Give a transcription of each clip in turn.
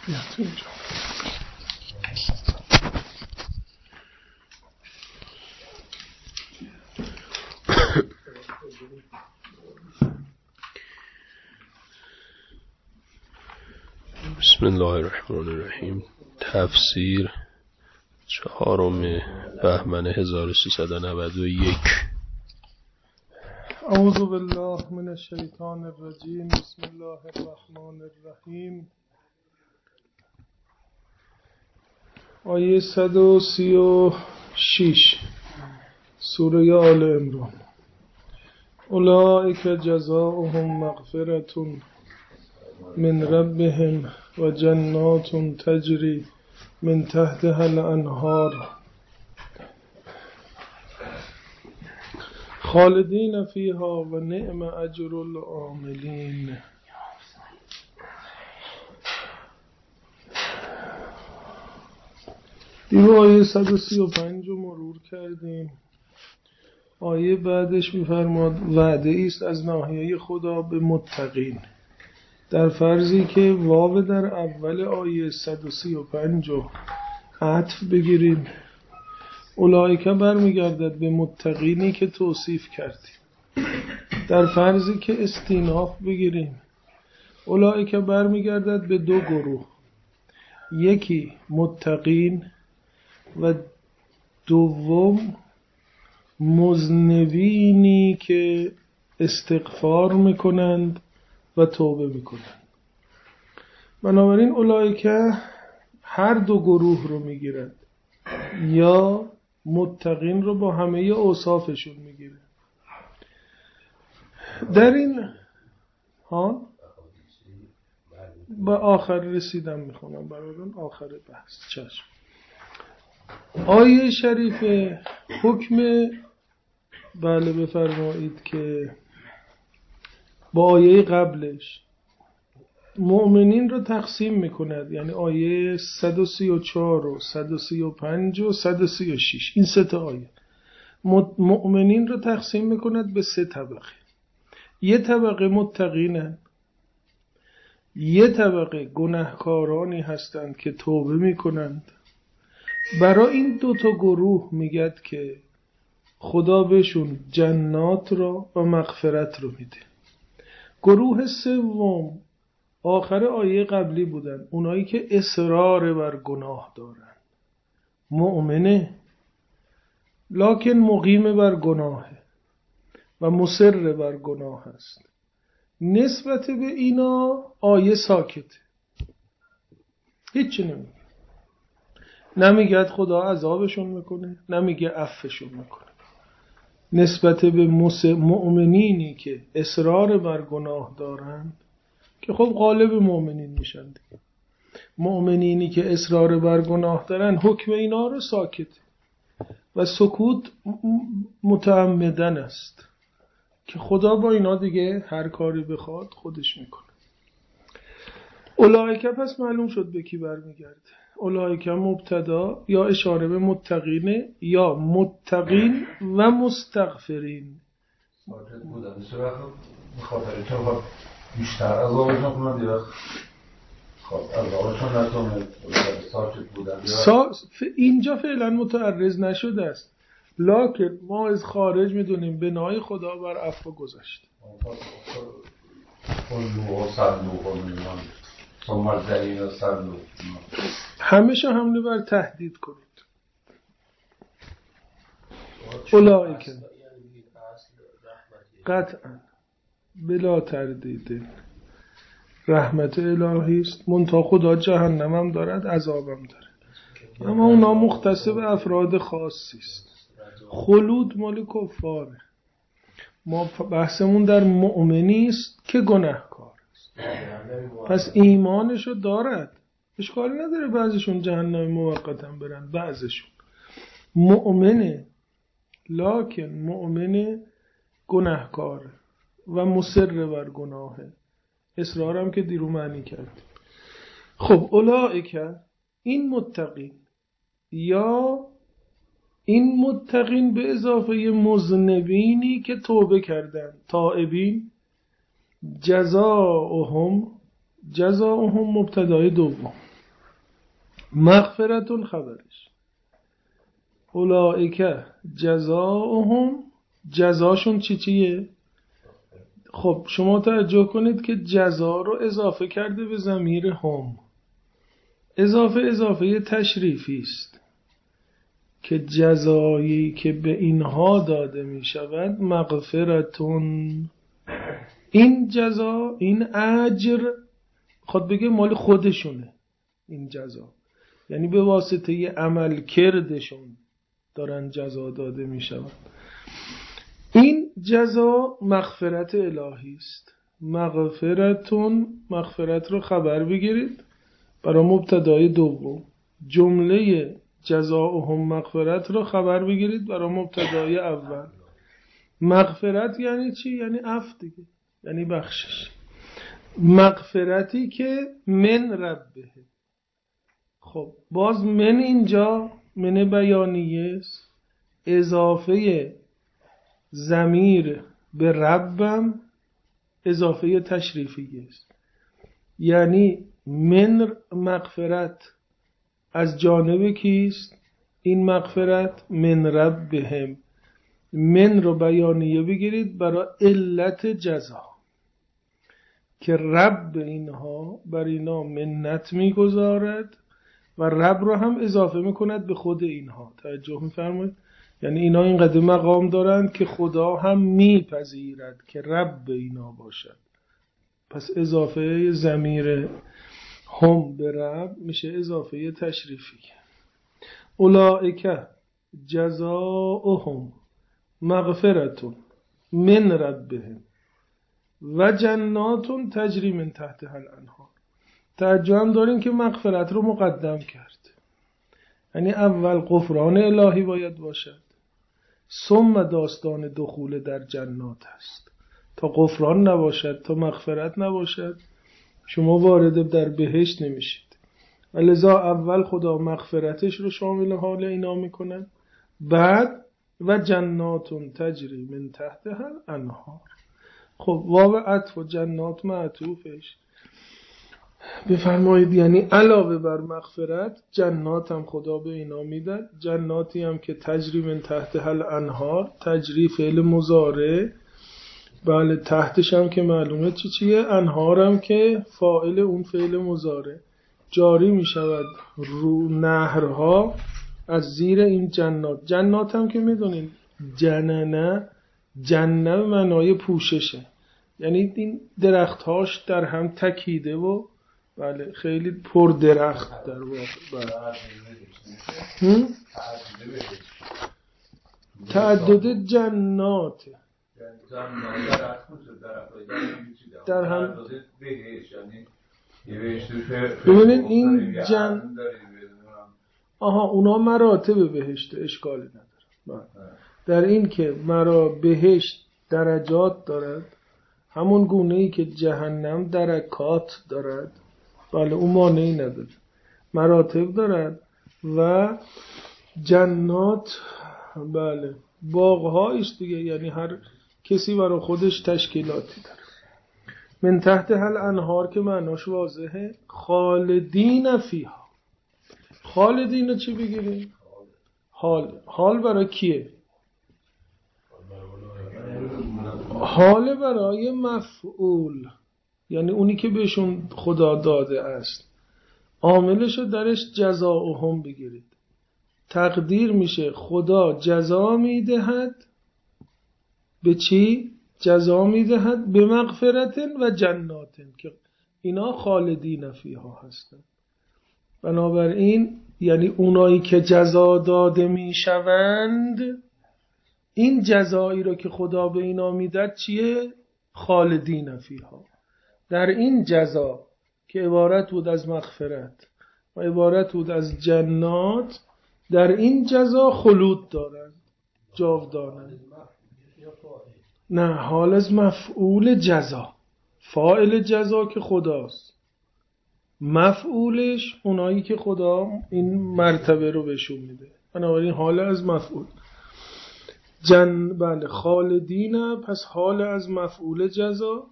بسم الله الرحمن الرحیم. تفسیر 4 بهمن 1391. اعوذ بالله من الشیطان الرجیم. بسم الله الرحمن الرحیم. آیه 136 سوره آل عمران. اولئک جزاؤهم مغفرة من ربهم و جنات تجری من تحتها الانهار خالدین فیها و نعم اجر العاملین. دیو آیه 135 رو مرور کردیم. آیه بعدش می‌فرماد وعده است از ناحیه خدا به متقین، در فرضی که واو در اول آیه 135 رو عطف بگیریم. اولئک برمیگردد به متقینی که توصیف کردیم. در فرضی که استیناف بگیریم، اولئک برمیگردد به دو گروه، یکی متقین و دوم مذنبینی که استغفار میکنند و توبه میکنند. بنابراین اولئک هر دو گروه رو میگیرند، یا متقین رو با همه اوصافشون میگیره. در این حال با آخر رسیدم میخونم براتون، آخر بحث. چشم. آیه شریفه حکم بفرمایید که با آیه قبلش مؤمنین رو تقسیم میکند، یعنی آیه 134 و 135 و 136. این سه تا آیه مؤمنین رو تقسیم میکند به سه طبقه. یه طبقه متقینن، یه طبقه گناهکارانی هستند که توبه میکنند. برای این دو تا گروه میگد که خدا بهشون جنات را و مغفرت رو میده. گروه سوم آخر آیه قبلی بودن، اونایی که اصرار بر گناه دارن، مؤمنه لکن مقیم بر گناهه و مصر بر گناه است. نسبت به اینا آیه ساکته، هیچی نمیگه. نمیگه خدا عذابشون میکنه، نمیگه عفوشون میکنه. نسبت به مؤمنینی که اصرار بر گناه دارن، که خب غالب مؤمنین میشن دیگه، مؤمنینی که اصرار بر گناه دارن حکم اینا رو ساکت و سکوت متعمدن است که خدا با اینا دیگه هر کاری بخواد خودش میکنه. اولئک پس معلوم شد به کی برمیگرده. اولئک مبتدا یا اشاره به متقینه یا متقین و مستغفرین. ساکت بودن چرا بخاطر چرا بیشتر عذابشون کنند یا عذابشون نکنند ساکت بودن اینجا فعلا متعرض نشده است، لکن ما از خارج میدونیم بنای خدا بر عفو گذاشت. همیشه حمله بر تهدید کنید. اولئک قطعا بلا تردید رحمت الهی است، منتها خدا جهنم هم دارد، عذابم دارد، اما اونا مختص به افراد خاصی است. خلود مال کفاره. ما بحثمون در مؤمنی است که گناهکار است، پس ایمانشو دارد، اشکالی نداره بعضشون جهنم موقتا برن، بعضشون مؤمنه لکن مؤمن گناهکار و مصر بر گناهه، اصرارم که دیرو معنی کرد. خب اولئک این متقین، یا این متقین به اضافه مذنبینی که توبه کردن، تائبین، جزاؤهم مبتدای دوم، مغفرتون خبرش، اولئک جزاؤهم، جزاشون چیه؟ خب شما توجه کنید که جزا رو اضافه کرده به ضمیر هم. اضافه تشریفی است که جزایی که به اینها داده می شود مغفرتون. این جزا، این اجر خود بگه مال خودشونه. این جزا یعنی به واسطه عمل کردشون دارن جزا داده می شود. این جزا مغفرت الهی است. مغفرتون، مغفرت رو خبر بگیرید برای مبتدای دوم. جمله جزاؤهم مغفرت رو خبر بگیرید برای مبتدای اول. مغفرت یعنی چی؟ یعنی عفو دیگه، یعنی بخشش. مغفرتی که من ربه. خب باز من اینجا من بیانیه است، اضافه ضمیر به ربم اضافه تشریفی است. یعنی من مغفرت از جانب کیست؟ این مغفرت من ربهم. من رو بیانیه بگیرید برای علت جزا که رب اینها بر اینا منت میگذارد و رب رو هم اضافه میکند به خود اینها. توجه میفرمایید؟ یعنی اینا اینقدر مقام دارند که خدا هم میپذیرد که رب اینا باشد. پس اضافه ضمیر هم به رب میشه اضافه تشریفی. اولئک جزاؤهم مغفرتون من ربهم و جناتون تجری من تحتها الانهار. توجه هم داریم که مغفرت رو مقدم کرد، یعنی اول غفران الهی باید باشد، ثم داستان دخول در جنات است. تا غفران نباشد، تا مغفرت نباشد، شما وارد در بهشت نمیشید. ولذا اول خدا مغفرتش رو شامل حال اینا میکنه، بعد و جناتون تجری من تحتها الانهار. خب واو عطف و جنات معطوفش بفرمایید، یعنی علاوه بر مغفرت جنات هم خدا به اینا میده. جناتی هم که تجری من تحتها الانهار، تجری فعل مضارع، بله، تحتش هم که معلومه چیه، انهار هم که فاعل اون فعل مضارع، جاری می شود رو نهرها از زیر این جنات. جنات هم که میدونین جنه معنای پوششه، یعنی این درختهاش در هم تکیده و بله خیلی پر درخت در واقع. تعدد جنات در هم. ببینید این اونا مراتب بهشت، اشکالی نداره در این که بهشت درجات دارد، همون گونه ای که جهنم درکات دارد. بله اون مانعی نداره، مراتب دارد. و جنات بله باغ‌ها است دیگه، یعنی هر کسی برای خودش تشکیلاتی داره. من تحت هل انهار که معناش واضحه، خالدین فیها. خالدین چی بگیریم؟ حال برای کیه؟ حال برای مفعول، یعنی اونی که بهشون خدا داده است. عاملشو درش جزاؤهم بگیرید. تقدیر میشه خدا جزا میدهد به چی؟ جزا میدهد به مغفرت و جنات که اینا خالدین فیها هستن. بنابراین یعنی اونایی که جزا داده میشوند، این جزایی رو که خدا به اینا میداد چیه؟ خالدین فیها. در این جزا که عبارت بود از مغفرت و عبارت بود از جنات، در این جزا خلود دارند، جاودانند. نه، حال از مفعول جزا. فاعل جزا که خداست، مفعولش اونایی که خدا این مرتبه رو بهشون میده. بنابراین حال از مفعول بله خالدین، پس حال از مفعول جزا.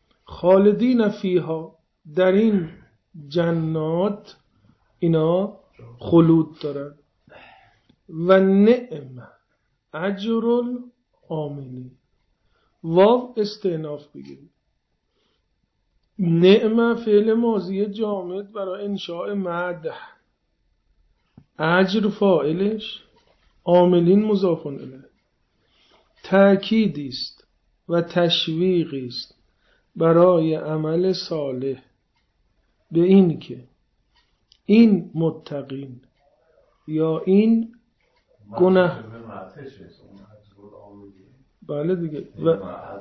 خالدین فیها، در این جنات اینا خلود دارن. و نعم اجر العاملین. واو استئناف بگیرید. نعم فعل ماضی جامد برای انشاء مدح، اجر فاعلش، عاملین مضاف الیه. تأکیدی است و تشویقی است برای عمل صالح به این که این متقین یا این گناه، بله دیگه، و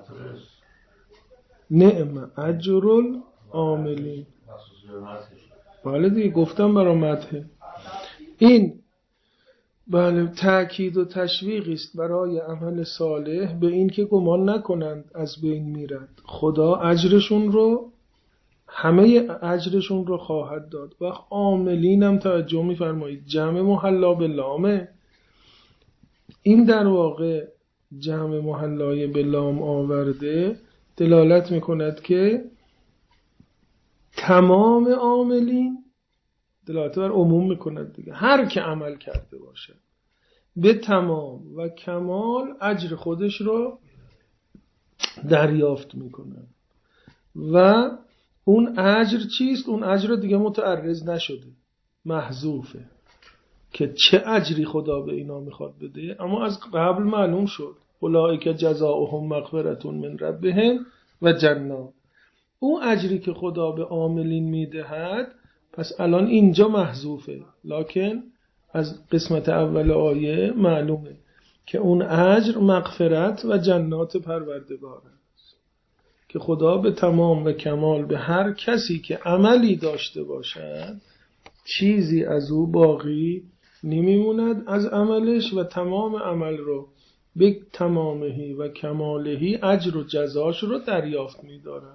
نعم اجر العاملین، بله دیگه گفتم برای مدح. این بله تأکید و تشویقی است برای عمل صالح به این که گمان نکنند از بین میرد، خدا اجرشون رو، همه اجرشون رو خواهد داد. و عاملین هم توجه می‌فرمایید جمع محلا به لامه. این در واقع جمع محلای به لام آورده دلالت می‌کند که تمام عاملین، دلالت بر عموم می‌کند دیگه، هر که عمل کرده باشه به تمام و کمال اجر خودش رو دریافت میکنه. و اون اجر چیست؟ اون اجر دیگه متعرض نشده، محذوفه که چه اجری خدا به اینا میخواد بده، اما از قبل معلوم شد اولئک جزاؤهم مغفرة من ربهم و جنات. اون اجری که خدا به عاملین میدهد پس الان اینجا محذوفه، لکن از قسمت اول آیه معلومه که اون اجر مغفرت و جنات پروردگار است که خدا به تمام و کمال به هر کسی که عملی داشته باشد چیزی از او باقی نمیموند از عملش و تمام عمل رو به تمامهی و کمالهی اجر و جزاش رو دریافت می‌دارد.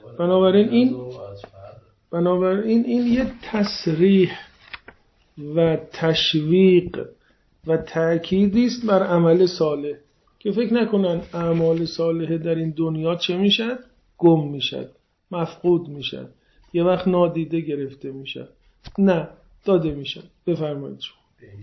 بنابراین این یه تصریح و تشویق و تأکیدی است بر عمل صالح که فکر نکنن اعمال صالح در این دنیا چه میشد؟ گم میشد، مفقود میشد، یه وقت نادیده گرفته میشد. نه، داده میشد. بفرمایید شما.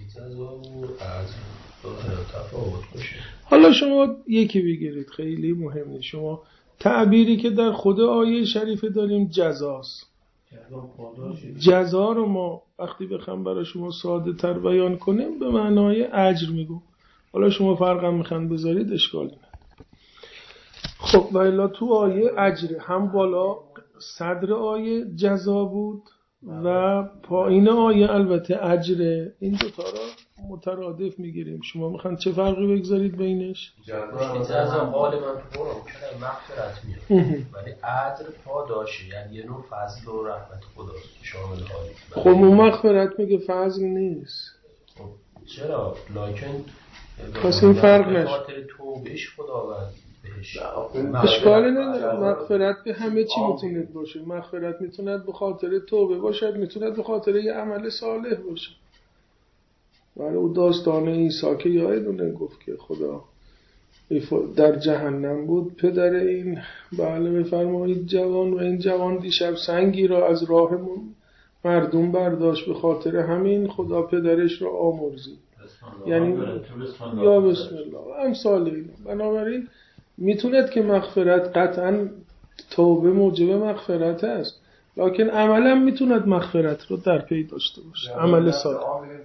حالا شما یکی بگیرید، خیلی مهمه. شما تعبیری که در خود آیه شریفه داریم جزاست. جزا رو ما وقتی بخوام برای شما ساده تر بیان کنیم به معنای اجر میگم. حالا شما فرقم میخوان بذارید اشکالی نداره. خب ولی تو آیه اجر هم بالا صدر آیه جزا بود و پایین آیه البته اجره. این دوتا را مترادف میگیریم. شما میخوان چه فرقی بگذارید بینش؟ جزا حال من تو برام کنه مغفرت میاد ولی اجر پاداشه، یعنی یه نوع فضل و رحمت خداست شامل حالی. خب اون مغفرت میگه فضل نیست. چرا؟ لکن پس این فرق نشه. خاطر توبهش خداوند بهش اشکالی نداره. مغفرت به همه چی میتونه باشه. مغفرت میتونه به خاطر توبه باشد، میتونه به خاطر یه عمل صالح باشه. برای اون داستان عیسی که یادتونه گفت که خدا در جهنم بود، پدر این بله بفرمایید جوان، و این جوان دیشب سنگی را از راه مردم برداشت، به خاطر همین خدا پدرش را آمرزید. یعنی یا بسم الله امثال این. بنابراین میتوند که مغفرت قطعا توبه موجب مغفرت است، لکن عملا میتوند مغفرت رو در پی داشته باشه. عمل صالح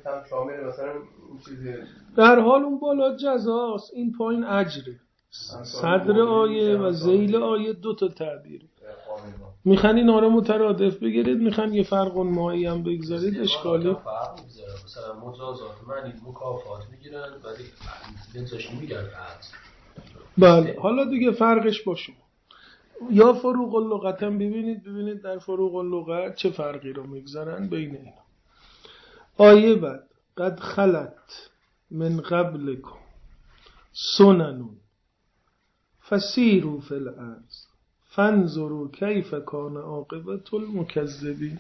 در حال اون بالا جزاست، این پایین اجره. صدر آیه و ذیل آیه دو تا تعبیره. میخوان اینا رو مترادف بگیرید، میخوان یه فرق مایی هم بگذارید اشکالی مثلا مجازات معنی مکافات میگیرن ولی بنزاش نمیگن اجر. بله حالا دیگه فرقش باشه. یا فروق اللغت هم ببینید در فروق اللغت چه فرقی رو میگذارن بین اینا. آیه بعد قد خلت من قبلکم سنن فسیروا فی الارض فانظروا کیف کان عاقبة المکذبین.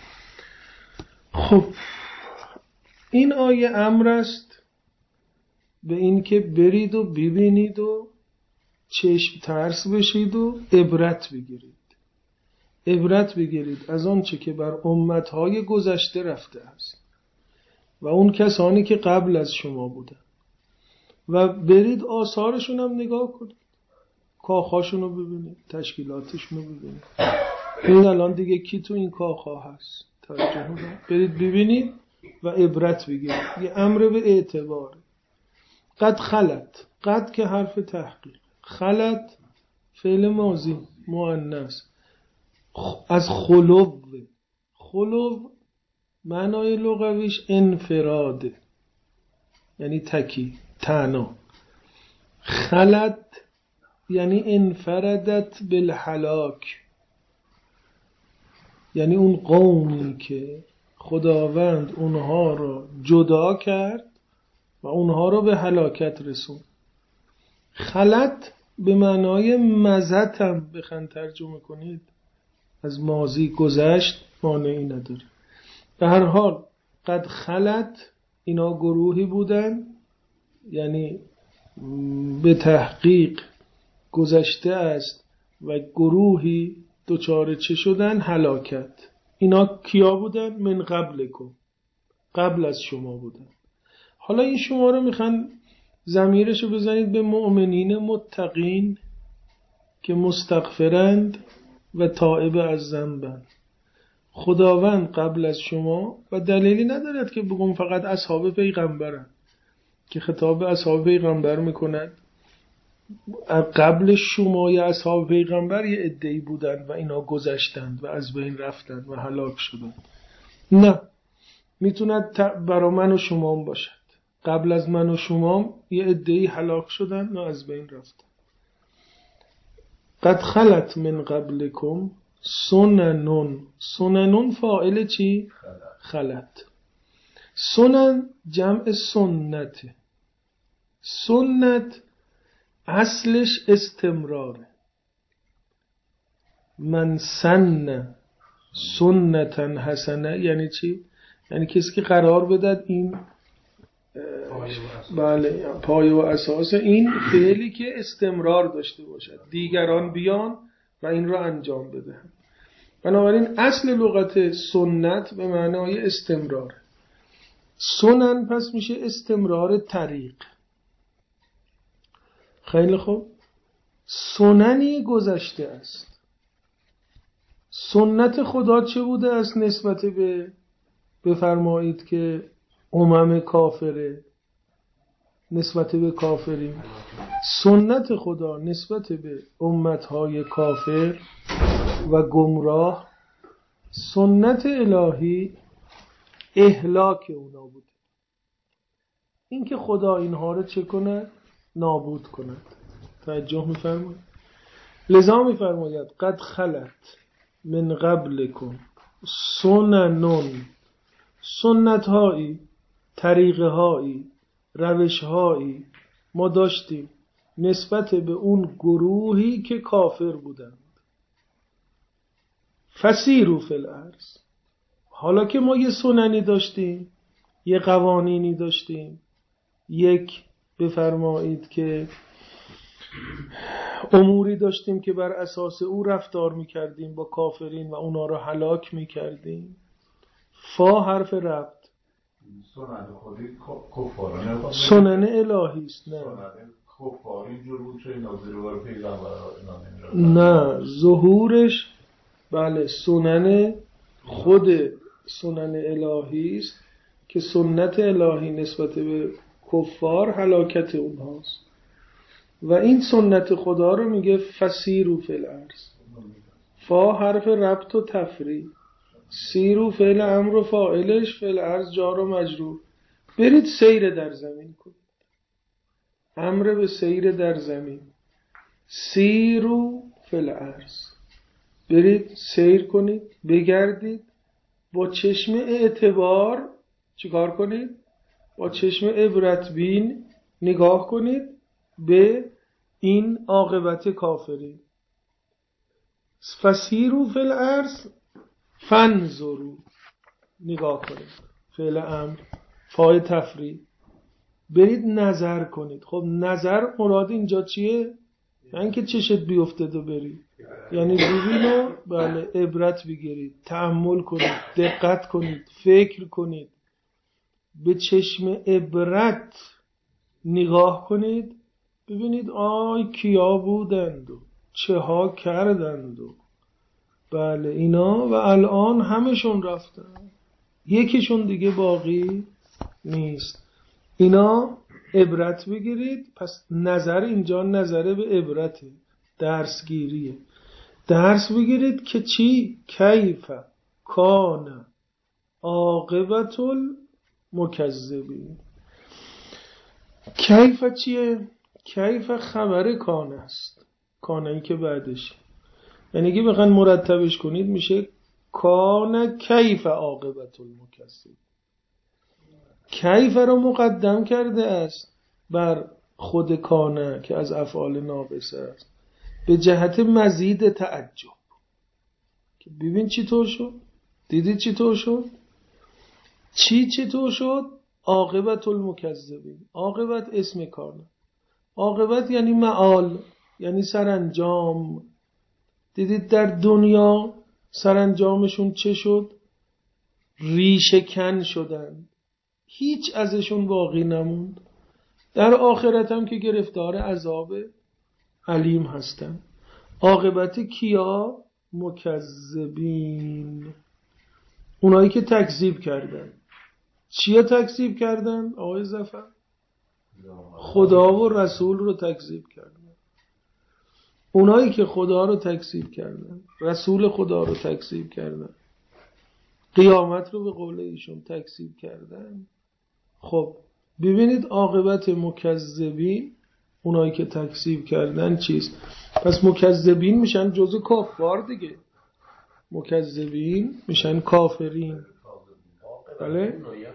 خب این آیه امر است به این که برید و ببینید و چشم ترس بشید و عبرت بگیرید از آنچه که بر امتهای گذشته رفته است. و اون کسانی که قبل از شما بودن و برید آثارشون هم نگاه کنید، کاخاشون رو ببینید، تشکیلاتشون رو ببینید. این الان دیگه کی تو این کاخا هست؟ توجه کنید، برید ببینید و عبرت بگیرید. یه امر به اعتبار. قد خلت، قد که حرف تحقیق، خلت فعل ماضی مؤنث از خلو معنای لغویش انفراده، یعنی تکی، تنها. خلت یعنی انفردت بالهلاک، یعنی اون قومی که خداوند اونها را جدا کرد و اونها را به هلاکت رسوند. خلت به معنای مضت هم بخواید ترجمه کنید، از ماضی گذشت، معنی نداره. به هر حال قد خلت اینا گروهی بودن، یعنی به تحقیق گذشته است و گروهی دچار چه شدن؟ هلاکت. اینا کیا بودن؟ من قبلکم، قبل از شما بودن. حالا این شما رو میخوان ضمیرشو بزنید به مؤمنین متقین که مستغفرند و تائب از ذنبند. خداوند قبل از شما، و دلیلی ندارد که بگم فقط اصحاب پیغمبرن که خطاب اصحاب پیغمبر میکند. قبل شما یا اصحاب پیغمبر یه عده‌ای بودن و اینا گذشتند و از بین رفتند و هلاک شدند. نه، میتوند برای من و شما هم باشد. قبل از من و شما یه عده‌ای هلاک شدند و از بین رفتند. قد خلت من قبلکم سنن فاعل چی؟ خلت. سنن جمع سنته. سنت اصلش استمراره. من سن سنتن حسنه یعنی چی؟ یعنی کسی که قرار بدد این پایه و اساس این فعلی که استمرار داشته باشد، دیگران بیان و این را انجام بدهند. بنابراین اصل لغت سنت به معنای استمرار. سنن پس میشه استمرار طریق. خیلی خوب، سننی گذشته است. سنت خدا چه بوده است نسبت به بفرمایید که امم کافره، نسبت به کافرین؟ سنت خدا نسبت به امتهای کافر و گمراه، سنت الهی اهلاک اونا بود. این که خدا اینها رو چه کند؟ نابود کند. توجه می‌فرمایید؟ لذا می‌فرماید قد خلت من قبلکم سنن، سنت‌هایی، طریقه‌هایی، روش‌هایی ما داشتیم نسبت به اون گروهی که کافر بودند. فسیروا فی الارض. حالا که ما یه سننی داشتیم، یه قوانینی داشتیم، یک بفرمایید که اموری داشتیم که بر اساس او رفتار میکردیم با کافرین و اونا رو هلاک میکردیم. فا حرف ربط، سنن خودی کفارانه، سنن الهی است. نه کفار اینجور بود که نازل پیغمبر نه، ظهورش بله سنن خود سنن الهی است که سنت الهی نسبت به کفار هلاکت اونهاست و این سنت خدا رو میگه فسیروا فی الارض. فا حرف ربط و تفریع، سیرو فعل امر و فاعلش، فی الارض جار و مجرور. برید سیر در زمین کنید. امر به سیر در زمین، سیرو فی الارض، برید سیر کنید، بگردید، با چشم اعتبار چیکار کنید؟ با چشم عبرت بین نگاه کنید به این عاقبت کافرین. فسیروا فی الارض فانظروا، نگاه کنید، فعل امر، فاعل تفریع، برید نظر کنید. خب نظر مراد اینجا چیه؟ نه اینکه چشت بیفتد و بری، یعنی ببین و عبرت بگیرید، تأمل کنید، دقت کنید، فکر کنید. به چشم عبرت نگاه کنید، ببینید کیا بودند و چه ها کردند و بله اینا و الان همشون رفتن، یکیشون دیگه باقی نیست. اینا عبرت بگیرید. پس نظر اینجا نظره به عبرته، درسگیریه. درس بگیرید که چی؟ کیف کان عاقبت المکذبین. کیف چیه؟ کیف خبر کان است، کانایی که بعدش، یعنی اگه بخواید مرتبش کنید میشه کان کیف عاقبت المکذبین. کیف رو مقدم کرده است بر خود کانه که از افعال ناقصه است به جهت مزید تعجب که ببین چی طور شد، دیدید چی طور شد، چطور شد. عاقبت المکذبین، عاقبت اسم کانه، عاقبت یعنی معال، یعنی سرانجام. دیدید در دنیا سرانجامشون چه شد؟ ریشه کن شدن، هیچ ازشون باقی نموند. در آخرت هم که گرفتار عذاب علیم هستن. عاقبت کیا؟ مکذبین، اونایی که تکذیب کردن. چیا تکذیب کردن آقای ظفر؟ خدا و رسول رو تکذیب کردن. اونایی که خدا رو تکذیب کردن، رسول خدا رو تکذیب کردن، قیامت رو به قول ایشون تکذیب کردن. خب ببینید عاقبت مکذبین، اونایی که تکذیب کردن چیست؟ پس مکذبین میشن جزو کافار دیگه، مکذبین میشن کافرین. بله؟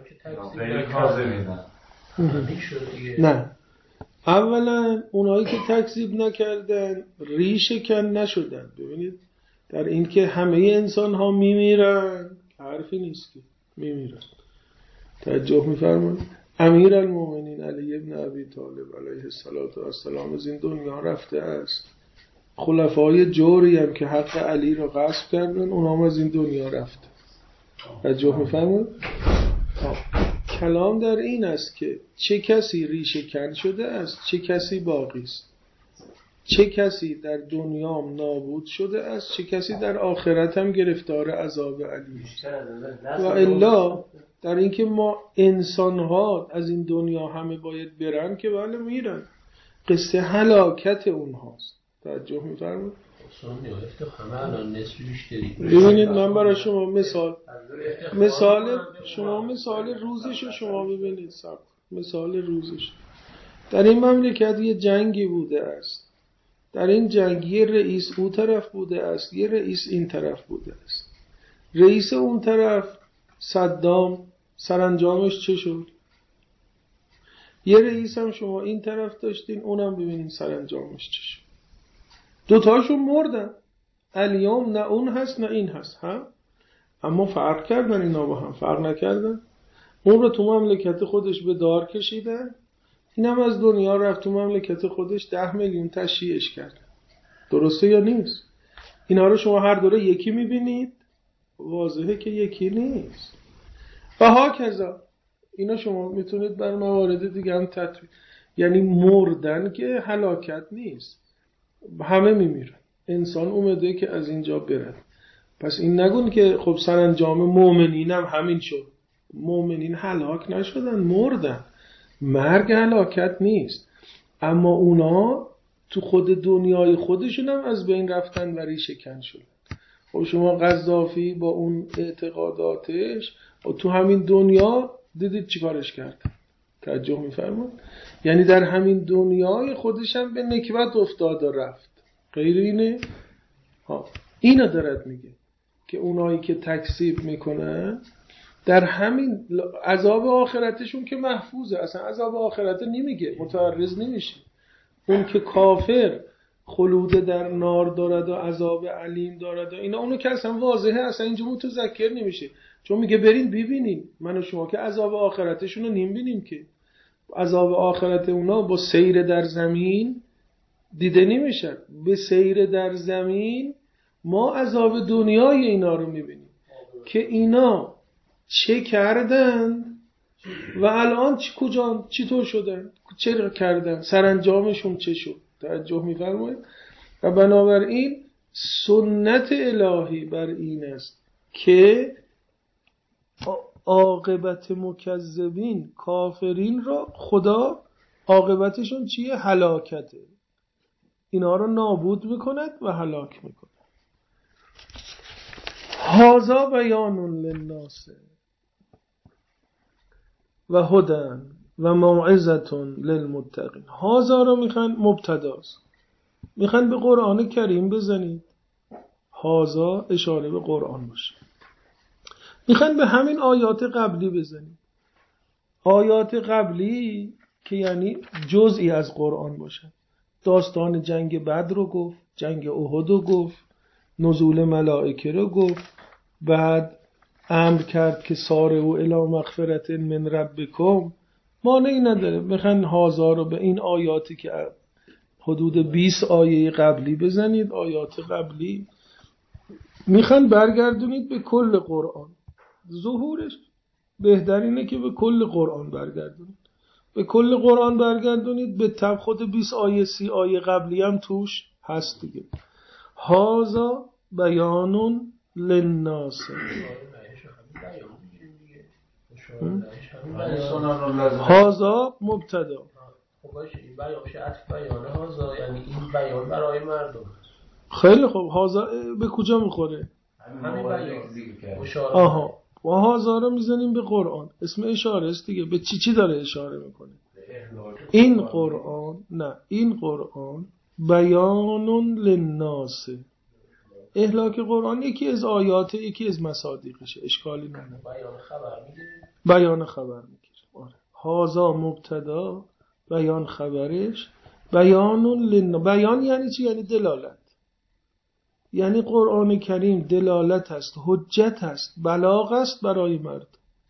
نه، اولا اونایی که تکذیب نکردن ریشه کن نشدن. ببینید در این که همه انسان ها میمیرن حرفی نیست که میمیرن. توجه میفرمایید. امیرالمومنین علی ابن ابی طالب علیه السلام از این دنیا رفته است. خلفای جوری هم که حق علی را غصب کردن اونام از این دنیا رفته. توجه میفرمایید. کلام در این است که چه کسی ریشه کن شده است، چه کسی باقی است، چه کسی در دنیا نابود شده است، چه کسی در آخرت هم گرفتار عذاب علی است. و الا در اینکه ما انسان‌ها از این دنیا همه باید برن که بله میرن، قصه هلاکت اونهاست. توجه می‌فرمایید. ببینید من برای شما مثال روزشو شما ببینید. مثال روزش در این مملکت یه جنگی بوده است. در این جنگ یه رئیس اون طرف بوده است، یه رئیس این طرف بوده است. رئیس اون طرف صدام سرانجامش چه شد؟ یه رئیس هم شما این طرف داشتین، اونم ببینین سرانجامش چه شد. دوتاشون مردن. الیوم نه اون هست نه این هست ها؟ اما فرق کردن اینا با هم، فرق نکردن. اون رو تو مملکت خودش به دار کشیدن، اینم از دنیا رفت تو مملکت خودش 10 میلیون تشییعش کرد. درسته یا نیست؟ اینا رو شما هر دوره یکی میبینید؟ واضحه که یکی نیست. و هاکذا اینا شما میتونید بر موارد دیگه هم تطبیق، یعنی مردن که هلاکت نیست، همه میمیرن. انسان اومده که از اینجا بره. پس این نگون که خب سرانجام مؤمنین هم همین شد. مؤمنین هلاک نشدن، مردن. مرگ هلاکت نیست، اما اونا تو خود دنیای خودشون هم از بین رفتن و ریشه کن شدن. خب شما قذافی با اون اعتقاداتش تو همین دنیا دیدید چیکارش کرد. توجه می‌فرمایید؟ یعنی در همین دنیای خودش هم به نکبت افتاد و رفت. غیر اینه؟ اینو دارد میگه که اونایی که تکذیب میکنن در همین عذاب آخرتشون که محفوظه، اصلا عذاب آخرت نمیگه، متعرض نمیشه. اون که کافر خلود در نار دارد و عذاب علیم دارد و اینا، اونو که اصلا واضحه، اصلا اینجا متذکر نمیشه، چون میگه برین ببینین. من و شما که عذاب آخرتشون رو نمیبینیم که. عذاب آخرت اونا با سیر در زمین دیده نمیشه. به سیر در زمین ما عذاب دنیای اینا رو میبینیم که اینا چه کردن و الان چی طور شدن، چه کردن، سرانجامشون چه شد. توجه می‌فرمایید. و بنابراین سنت الهی بر این است که عاقبت مکذبین، کافرین را خدا عاقبتشون چیه؟ هلاکته. اینا رو نابود میکند و هلاک میکند. هذا بیان للناس و هدی و موعظة للمتقین. هذا رو میخوان مبتداست، میخوان به قرآن کریم بزنید. هذا اشاره به قرآن باشه. میخوان به همین آیات قبلی بزنید. آیات قبلی که یعنی جزئی از قرآن باشه. داستان جنگ بدر رو گفت، جنگ احد رو گفت، نزول ملائکه رو گفت، بعد امر کرد که سارعوا الی مغفرة من ربکم. مانعی نداره. میخوان هذا رو به این آیاتی که حدود 20 آیه قبلی بزنید. آیات قبلی میخوان برگردونید به کل قرآن. ظهورش بهترینه که به کل قرآن برگردونید. به کل قرآن برگردونید. به تب خود 20 آیه 30 آیه قبلی هم توش هست دیگه. هذا بیان للناس. هذا مبتدا. خب باشه این بیان میشه عطف بیان هذا، یعنی این بیان برای مردم. خیلی خوب. هذا به کجا میخوره؟ همین بیان اشاره. آها. و هذا رو میزنیم به قرآن. اسم اشاره است دیگه. به چی داره اشاره میکنه؟ این قرآن، نه این قرآن بیان للناس. اهلاک قرآن یکی از آیات، یکی از مصادیقشه، اشکالی نداره. بیان خبر میگیره. بیان خبر میگیره. آره. هذا مبتدا، بیان خبرش. بیان یعنی چی؟ یعنی دلالت. یعنی قرآن کریم دلالت است، حجت است، بلاغ است برای مرد.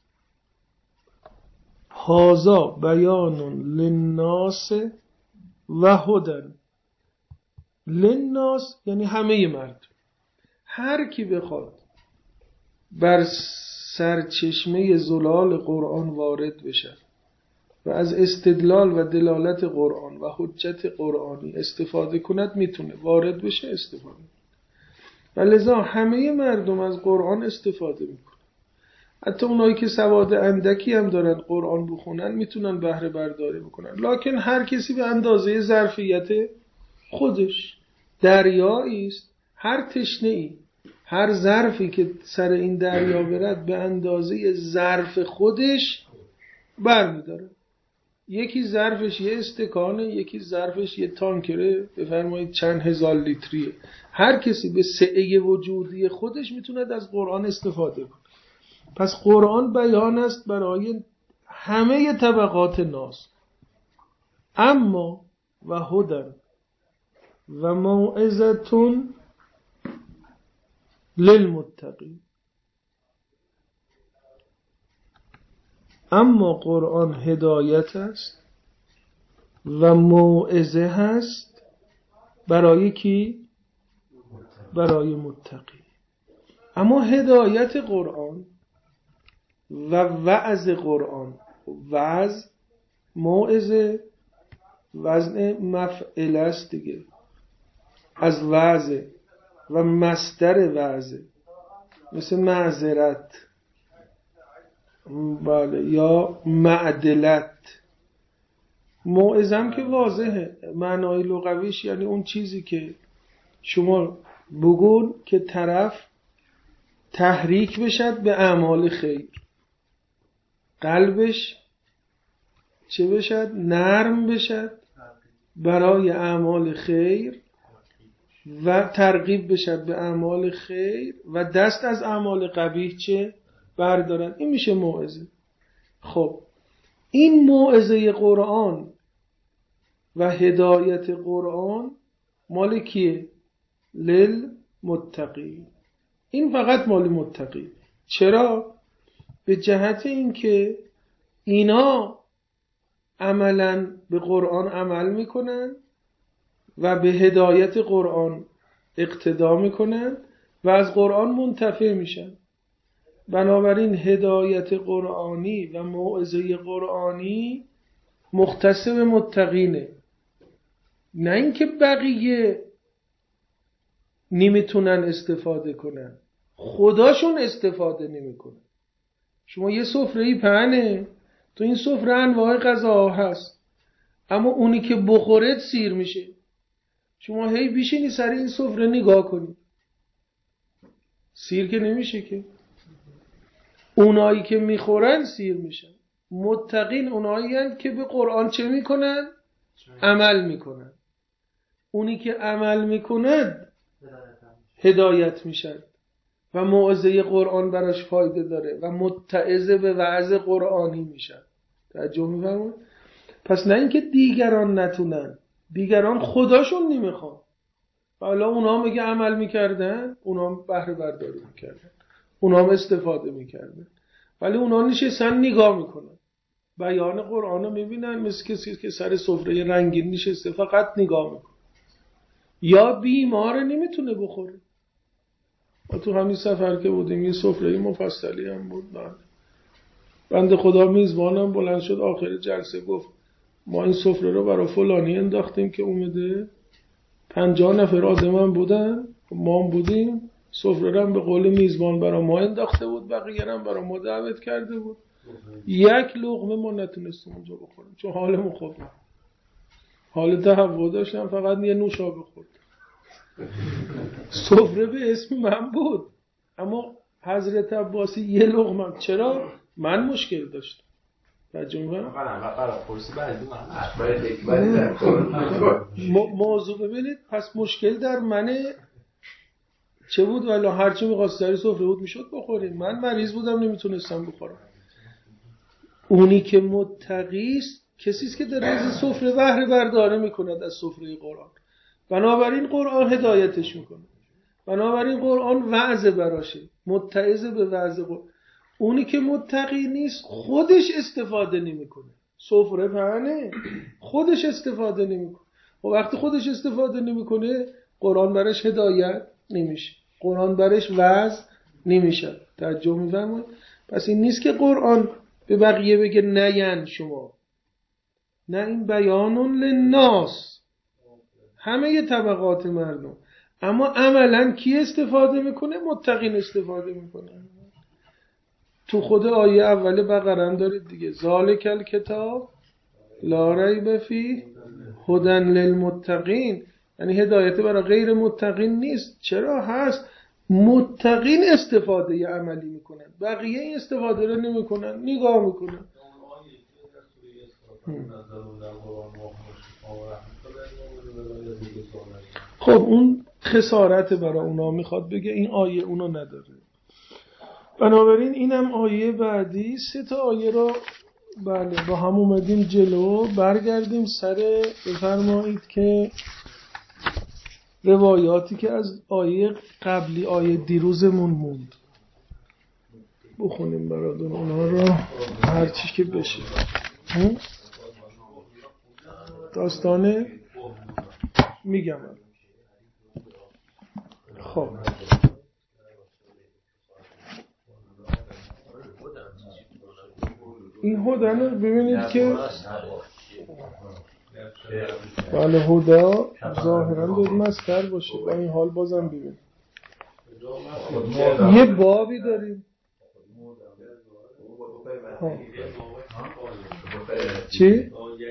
هذا بیان للناس و هدی للناس، یعنی همه مرد. هر کی بخواد بر سرچشمه زلال قرآن وارد بشه و از استدلال و دلالت قرآن و حجت قرآنی استفاده کند، میتونه وارد بشه، استفاده. و لذا همه مردم از قرآن استفاده میکنن. حتی اونایی که سواد اندکی هم دارن قرآن بخونن میتونن بهره برداری بکنن. لکن هر کسی به اندازه ظرفیت خودش. دریایی است، هر تشنه‌ای، هر ظرفی که سر این دریا برد به اندازه ظرف خودش برمیداره. یکی ظرفش یه استکانه، یکی ظرفش یه تانکره، بفرمایید چند هزار لیتریه. هر کسی به سعه وجودی خودش میتونه از قرآن استفاده کنه. پس قرآن بیان است برای همه طبقات ناس. اما و هدی و موعظة للمتقین. اما قرآن هدایت است و موعظه هست برای کی؟ برای متقی. اما هدایت قرآن و وعظ قرآن، وعظ موعظه وزن مفعل است دیگه، از وعظ و مصدر وعظ، مثل معذرت، بله، یا معدلت. موعظم که واضحه، معنای لغویش یعنی اون چیزی که شما بگون که طرف تحریک بشد به اعمال خیر، قلبش چه بشد؟ نرم بشد برای اعمال خیر و ترغیب بشد به اعمال خیر و دست از اعمال قبیح چه بردارن. این میشه موعظه. خب این موعظه قرآن و هدایت قرآن مال کیه؟ للمتقین. این فقط مال متقین. چرا؟ به جهت اینکه اینا عملاً به قرآن عمل میکنن و به هدایت قرآن اقتدا میکنن و از قرآن منتفع میشن. بنابراین هدایت قرآنی و موعظه قرآنی مختص به متقینه، نه اینکه بقیه نمیتونن استفاده کنن، خداشون استفاده نمیکنن. شما یه سفره‌ای پهنه، تو این سفره انواع غذاها هست، اما اونی که بخورد سیر میشه. شما هی بیشینی سر این سفره نگاه کنی، سیر که نمیشه که. اونایی که میخورن سیر میشن. متقین اونایی هستند که به قرآن چه میکنن؟ عمل میکنن. اونی که عمل میکنن هدایت میشن و موعظه قرآن براش فایده داره و متعظ به وعظ قرآنی میشن. توجه میفرمایید؟ پس نه اینکه دیگران نتونن، دیگران خداشون نمیخوان. حالا اونا میگه عمل میکردن، اونا بهره برداری میکردن، اونا استفاده میکردن، ولی اونا نشستن نگاه میکنن، بیان قرآن رو میبینن، مثل کسی که سر سفره رنگین نشسته فقط نگاه میکنه. یا بیمار نمیتونه بخوره. ما تو همین سفر که بودیم یه سفره مفصلی هم بود، بنده خدا میزبانم بلند شد آخر جلسه گفت ما این سفره رو برای فلانی انداختیم که اومده، 50 نفر آدم هم بودن، ما هم بودیم، سفره رو هم به قول میزبان برای ما انداخته بود، بقیه هم برای ما دعوت کرده بود. یک لقمه ما نتونستیم اونجا بخوریم چون حالمون خوب نبود. حال تهوع داشتم، فقط یه نوشابه خوردم. سفره به اسم من بود، اما حضرت عباسی یه لقمه. چرا؟ من مشکل داشتم. موضوع ببینید، پس مشکل در منه. چه بود؟ ولی هرچی میخواست سری سفره بود میشد بخوریم. من مریض بودم نمیتونستم بخورم. اونی که متقیست کسیست که در از سفره بهره برداری میکند از سفره قرآن. بنابراین قرآن هدایتش میکنه، بنابراین قرآن وعظ براشه، متعظ به وعظ قرآن. اونی که متقی نیست خودش استفاده نمیکنه. سفره پهنه، خودش استفاده نمیکنه. و وقتی خودش استفاده نمیکنه قرآن برش هدایت نمیشه، قرآن برش وعظ نمیشه. توجه می‌فرمایید؟ پس این نیست که قرآن به بقیه بگه نه شما، نه، این بیانون للناس، همه ی طبقات مردم. اما عملا کی استفاده میکنه؟ متقین استفاده میکنه. تو خود آیه اول بقره هم دارید دیگه، ذالک الکتاب لا ریب فیه هدی للمتقین. یعنی هدایت برای غیر متقین نیست. چرا هست؟ متقین استفاده ی عملی میکنن، بقیه این استفاده رو نمیکنن، نگاه میکنن. خب اون خسارت برای اونا، میخواد بگه این آیه اونو نداره. بنابراین اینم آیه بعدی. 3 آیه رو بله با هم اومدیم جلو. برگردیم سر بفرمایید که روایاتی که از آیه قبلی، آیه دیروزمون موند، بخونیم برادون اونا رو هر چی که بشه. داستانه میگم. خب این هدن رو ببینید که بله هدا ظاهرا باید مصدر باشه، با این حال بازم ببین یه بابی داریم. چی؟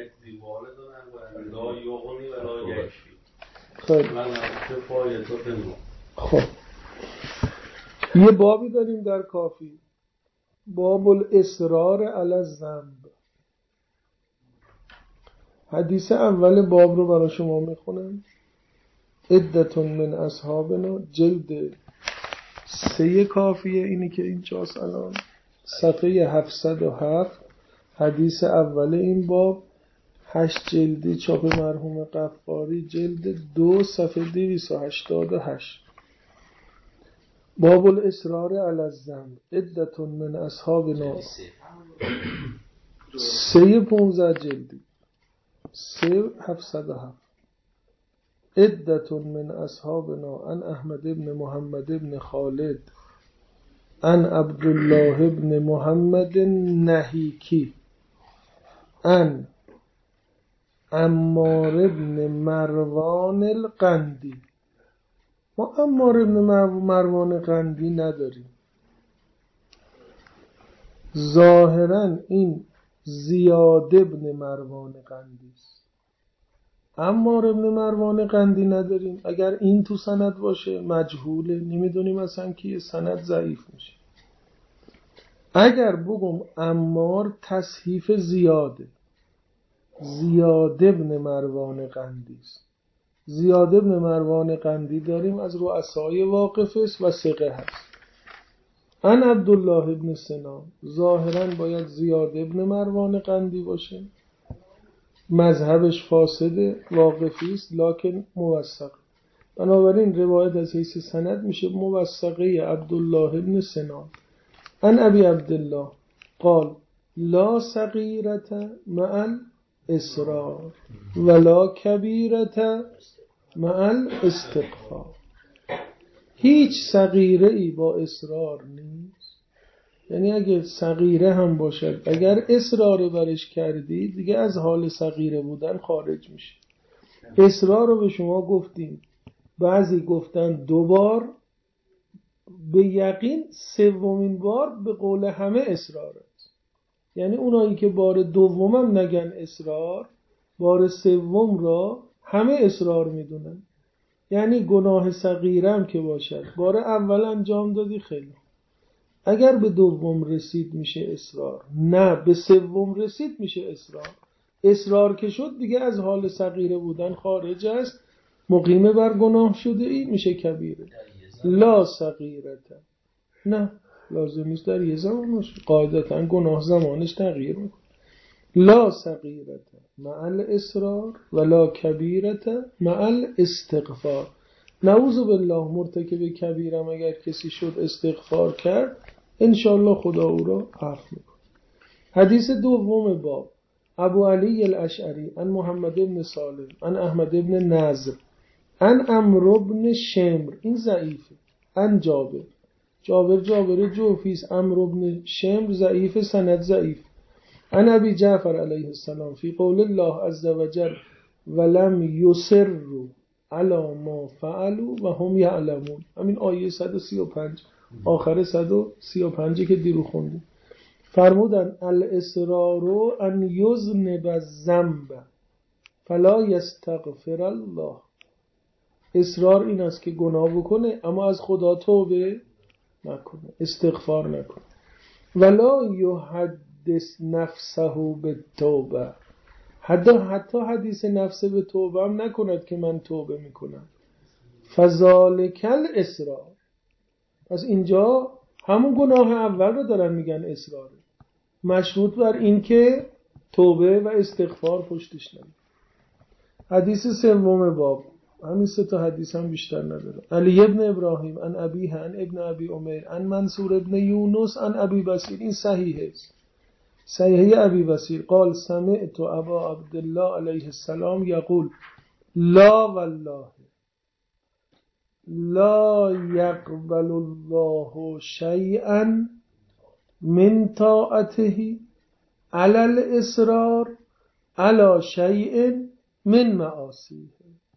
خب یه بابی داریم در کافی، باب الاصرار علی الذنب. حدیث اول باب رو برای شما میخونم. عدتون من اصحابنا، جلد 3 کافیه، اینی که اینجاست الان، صفحه 707، حدیث اول این باب، 8 جلدی، چاپ مرحوم قفاری، جلد 2، صفحه 288. باب الاصرار علی الذنب، عدتون من اصحابنا، 315 جلدی، 3707. عدتون من اصحابنا عن احمد ابن محمد ابن خالد ان عبدالله ابن محمد نهیکی ان عمار ابن مروان القندی. ما عمار ابن مروان قندی نداریم. ظاهرا این زیاد ابن مروان قندی است. عمار ابن مروان قندی نداریم. اگر این تو سند باشه مجهوله، نمیدونیم اصلا کیه، سند ضعیف میشه. اگر بگم عمار تصحیف زیاده، زیاد ابن مروان قندی است. زیاد ابن مروان قندی داریم، از رؤسای واقف است و ثقه هست. ان عبدالله ابن سنان، ظاهرا باید زیاد ابن مروان قندی باشه، مذهبش فاسد، واقفی است لکن موثق. بنابراین روایت از حیث سند میشه موثقه عبدالله ابن سنان. ان ابی عبدالله قال لا صغیرة مع الاصرار ولا کبیرة مع الاستغفار. هیچ صغیره ای با اصرار نیست. یعنی اگه صغیره هم باشد، اگر اصرار برش کردی دیگه از حال صغیره بودن خارج میشه. اصرار رو به شما گفتیم، بعضی گفتن 2 بار، به یقین 3مین بار به قول همه اصرار است. یعنی اونایی که بار دومم نگن اصرار، بار 3 را همه اصرار میدونن. یعنی گناه صغیرم که باشد، بار اول انجام دادی خیلی، اگر به 2 رسید میشه اصرار، نه به 3 رسید میشه اصرار. اصرار که شد دیگه از حال صغیره بودن خارج است، مقیم بر گناه شده ای میشه کبیره. لا صغیرته، نه لازم نیست در یه زمان باشه، قاعدتا گناه زمانش تغییر میکنه. لا صغیرته مع الاصرار ولا کبیرته مع الاستغفار. نعوذ بالله مرتکب کبیرم اگر کسی شد استغفار کرد، انشاءالله خدا او را عفو میکنه. حدیث دوم باب، ابو علی الاشعری ان محمد ابن سالم ان احمد ابن نضر ان عمرو ابن شمر، این ضعیفه. ان جابر جوفیس، عمرو ابن شمر ضعیف، سند ضعیف. ان ابی جعفر علیه السلام فی قول الله عز وجل ولم یصروا علی ما فعلوا و هم یعلمون. همین آیه 135 آخر 135 که دیرو خوندیم. فرمودن الاصرار ان یذنب الذنب فلا یستغفر الله. اصرار این است که گناه بکنه اما از خدا توبه نکنه، استغفار نکنه. ولا یحدث نفسه بالتوبه، حتی حدیث نفسه به توبه هم نکند که من توبه میکنم. فذالک الاصرار. پس اینجا همون گناه اول رو دارن میگن اصراره، مشروط بر این که توبه و استغفار پشتش نمیاد. حدیث 3 باب، همین 3 حدیث هم بیشتر نداره. علی ابن ابراهیم ان ابیه ان ابن ابی عمر ان منصور ابن یونس ان ابی بصیر، این صحیحه، صحیحه ابی بصیر قال سمعت ابا عبدالله علیه السلام یقول لا والله لا یقبل الله شیئا من طاعته علی الاصرار علی شیء من معاصیه.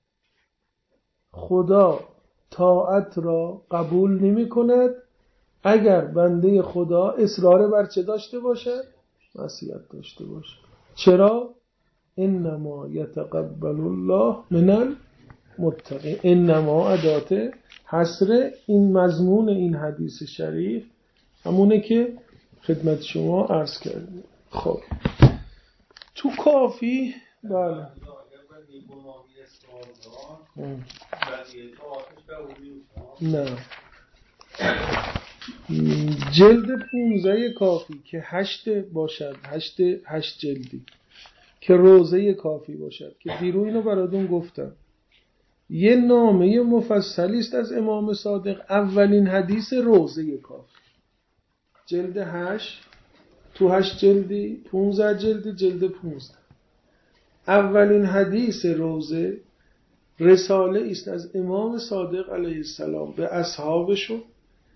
خدا طاعت را قبول نمی کند اگر بنده خدا اصرار بر چه داشته باشد؟ معصیت داشته باشد. چرا؟ انما یتقبل الله من المتقین. انما ادات حصر این مضمون این حدیث شریف همونه که خدمت شما عرض کردیم. خب تو کافی بله نه جلد 15 کافی که 8 باشد، 8 جلدی که روزه کافی باشد، که دیرو اینو براتون گفتم، یه نامه مفصلی است از امام صادق. اولین حدیث روزه کافی جلد 8، تو 8 جلدی 15 جلدی، جلد 15 اولین حدیث روزه رساله است از امام صادق علیه السلام به اصحابشون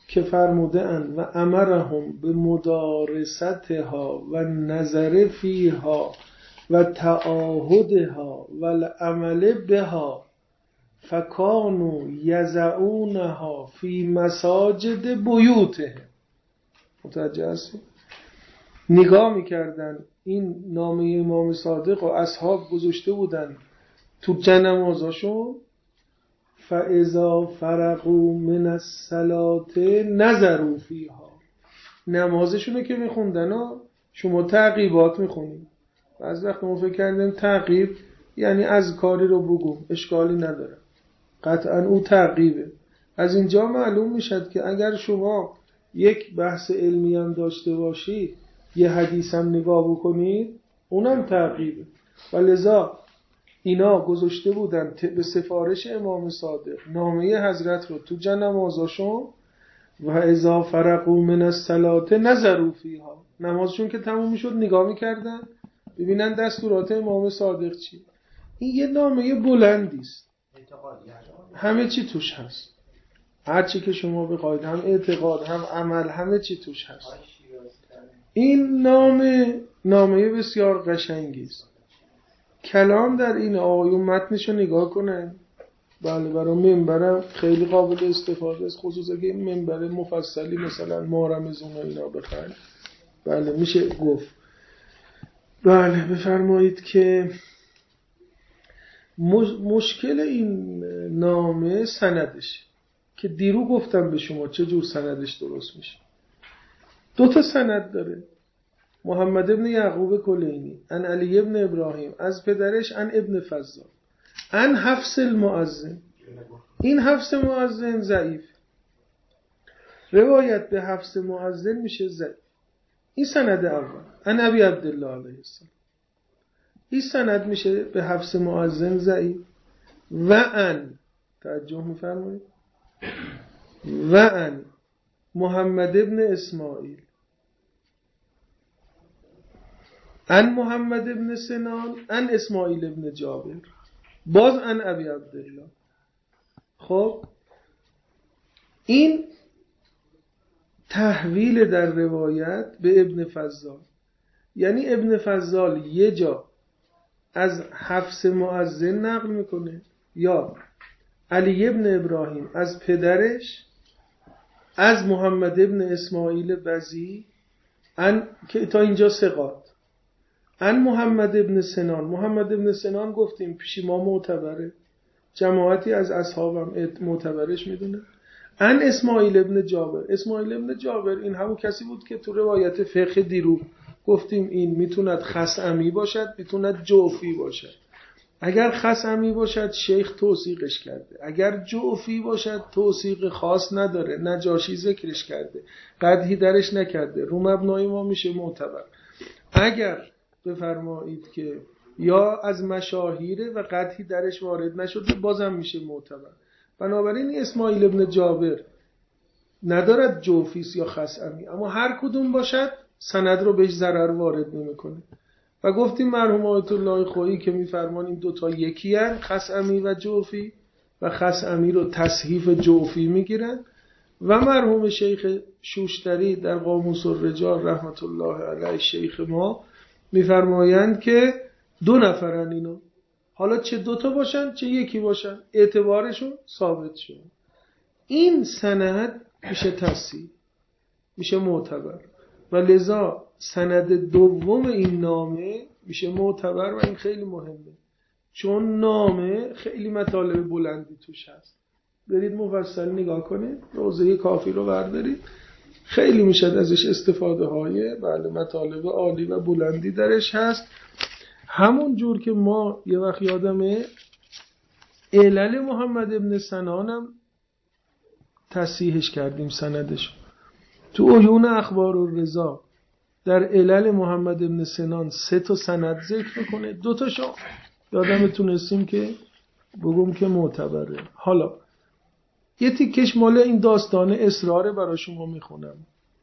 که فرموده اند و امرهم به مدارستها و نظر فیها و تعاهدها و العمل بها فکانوا یضعونها فی مساجد بیوتهم. متوجه هستید؟ نگاه میکردن این نامه امام صادق و اصحاب گذاشته بودن تو جنمازاشون، فاذا فرغوا من الصلاة نظروا فیها. نمازشونه که میخوندن ها، شما تعقیبات میخونید. بعضی وقت ما فکر کردیم تعقیب یعنی از کاری رو بگو، اشکالی نداره، قطعا او تعقیبه. از اینجا معلوم میشد که اگر شما یک بحث علمی هم داشته باشید، یه حدیث هم نگاه بکنید، اونم تعقیبه. و لذا اینا گذاشته بودن به سفارش امام صادق نامه حضرت رو تو نمازاشون، و اذا فرغوا من الصلاة نظروا فیها. نمازشون که تموم میشد نگاه میکردن ببینن دستورات امام صادق چی. این یه نامه بلندی است، همه چی توش هست، هر چی که شما بخواید، هم اعتقاد هم عمل، همه چی توش هست. این نامه بسیار قشنگی است. کلام در این آیون متنشو نگاه کنن. بله، برای منبرم خیلی قابل استفاده است، خصوصا که این منبر مفصلی مثلا ما رمضان و اینا بخواید. بله میشه گفت. بله بفرمایید که مشکل این نامه سندش، که دیرو گفتم به شما چه جور سندش درست میشه. 2 سند داره. محمد ابن یعقوب کلینی عن علی ابن ابراهیم از پدرش عن ابن فضال عن حفص المؤذن. این حفص مؤذن ضعیف، روایت به حفص مؤذن میشه ضعیف. این سند اول عن ابی عبدالله علیه السلام. این سند میشه به حفص مؤذن ضعیف. و ان توجه میفرمایید، و ان محمد ابن اسماعیل ان محمد ابن سنان ان اسماعیل ابن جابر باز ان ابی عبدالله. خب این تحویل در روایت به ابن فضال، یعنی ابن فضال یه جا از حفص مؤذن نقل میکنه، یا علی ابن ابراهیم از پدرش از محمد ابن اسماعیل بزی که تا اینجا ثقات، ان محمد ابن سنان. محمد ابن سنان گفتیم پیش ما معتبره، جماعتی از اصحابم معتبرش میدونه. ان اسماعیل ابن جابر. اسماعیل ابن جابر این همون کسی بود که تو روایت فقه دیرو گفتیم این میتوند خصعمی باشد، میتوند جوفی باشد. اگر خصعمی باشد شیخ توثیقش کرده، اگر جوفی باشد توثیق خاص نداره، نجاشی ذکرش کرده، قدحی درش نکرده، رو مبنای ما میشه معتبر. اگر بفرمایید که یا از مشاهیره و قدحی درش وارد نشده بازم میشه معتبر. بنابراین اسماعیل ابن جابر ندارد جوفیس یا خصعمی، اما هر کدوم باشد سند رو بهش ضرر وارد نمیکنه. و گفتیم مرحوم آیت الله خویی که میفرمان این 2 یکی هن، خصعمی و جوفی، و خصعمی رو تصحیف جوفی میگیرن. و مرحوم شیخ شوشتری در قاموس الرجال رحمت الله علیه شیخ ما میفرمایند که 2 نفرن اینا، حالا چه 2 باشن چه یکی باشن اعتبارشون ثابت شد. این سند میشه تصحیح، میشه معتبر، و لذا سند دوم این نامه میشه معتبر. و این خیلی مهمه چون نامه خیلی مطالب بلندی توش هست. برید مفصل نگاه کنید، روضه کافی رو بردارید، خیلی میشه ازش استفاده های مطالب عالی و بلندی درش هست. همون جور که ما یه وقت یادمه علل محمد ابن سنانم تصحیحش کردیم سندش تو عیون اخبار الرضا. در علل محمد ابن سنان 3 سند ذکر میکنه، 2 یادم تونستیم که بگم که معتبره. حالا یه تیکش مال این داستان اسرار برای شما میخونم،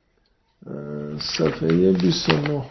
صفحه 29.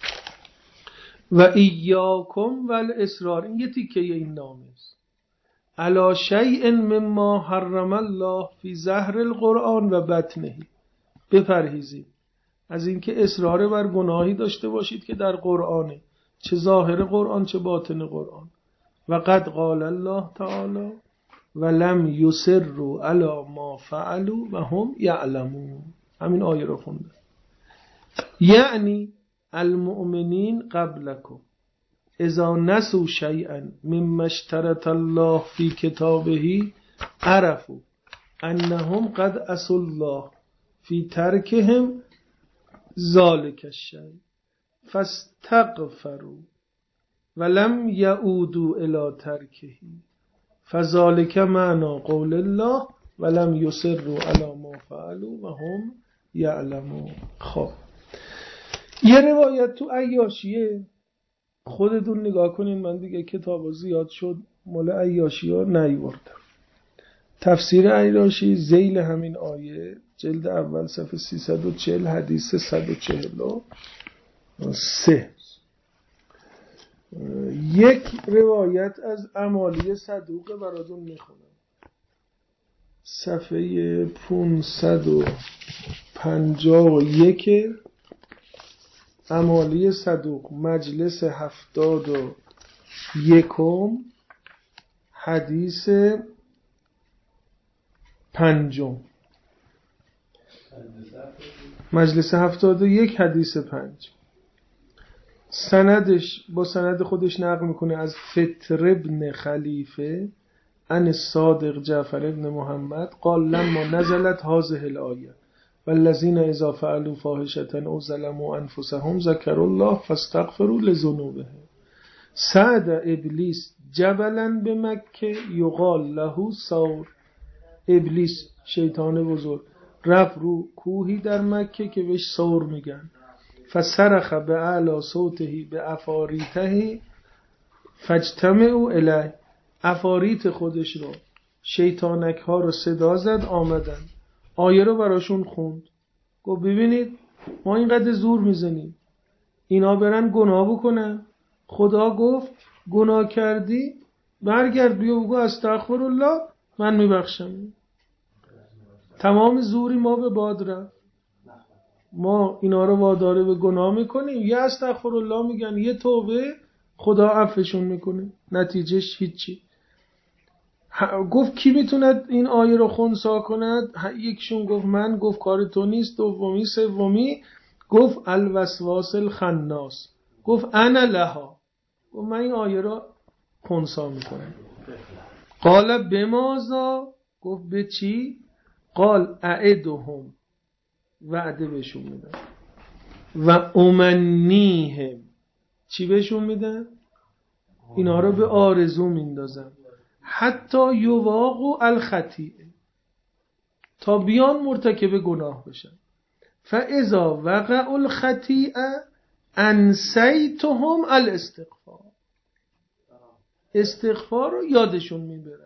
و ایاکم والاسرار، این یه تیکه این نامه است. علی شیء مما حرم الله فی ظهر القرآن و بطنه، بپرهیزید از اینکه اصرار بر گناهی داشته باشید که در قرآنه، چه ظاهر قرآن چه باطن قرآن. و قد قال الله تعالی ولم یصروا علی ما فعلوا و هم یعلمون. همین آیه رو خوندم. یعنی المؤمنین قبلکم اذا نسوا شیئا مما اشترط الله فی کتابه عرفوا انهم قد عصوا الله فی ترکهم ذلک الشیء فاستغفروا ولم یعودوا الی ترکه فذلک معنی قول الله ولم یصروا علی ما فعلوا و هم یعلمون. خب یه روایت تو عیاشیه، خودتون نگاه کنین، من دیگه کتاب زیاد شد مال عیاشی ها نیوردم. تفسیر عیاشی ذیل همین آیه جلد اول صفحه 340 حدیث 143. یک روایت از امالی صدوق براتون میخونم، صفحه 551 امالی صدوق مجلس 71 حدیث 5. مجلس 71 حدیث 5. سندش با سند خودش نقل میکنه از فتر ابن خلیفه عن الصادق جعفر ابن محمد قال لما نزلت هذه الآیه والذین اذا فعلوا فاحشة او ظلموا انفسهم ذکروا الله فاستغفروا لذنوبهم صعد ابلیس جبلا به مکه یقال له ثور. ابلیس شیطان بزرگ رفت رو کوهی در مکه که بهش ثور میگن. فصرخ به اعلی صوته به افاریته فاجتمعوا الیه، افاریت خودش رو شیطانک ها رو صدا زد آمدن، آیه رو براشون خوند. گفت ببینید ما اینقدر زور میزنیم اینا برن گناه بکنن، خدا گفت گناه کردی برگرد بیا بگو استغفر الله من میبخشم. تمام زوری ما به باد رفت، ما اینا رو واداره به گناه میکنیم، یه استغفر الله میگن یه توبه خدا عفوشون میکنه، نتیجهش هیچی. گفت کی میتوند این آیه رو خنثی کند؟ یکشون گفت من. گفت کار تو نیست. دومی سومی گفت الوسواس الخناس. گفت انا لها. گفت من این آیه رو خنثی میکنم. قال بماذا؟ گفت به چی؟ قال اعدهم، وعده بهشون میدن، و امنیهم، چی بهشون میدن؟ اینا رو به آرزو میندازن، حتی یواقو الخطیئه، تا بیان مرتکب گناه بشن. فاذا وقع الخطیئه انسیتهم الاستغفار، استغفار رو یادشون میبرن.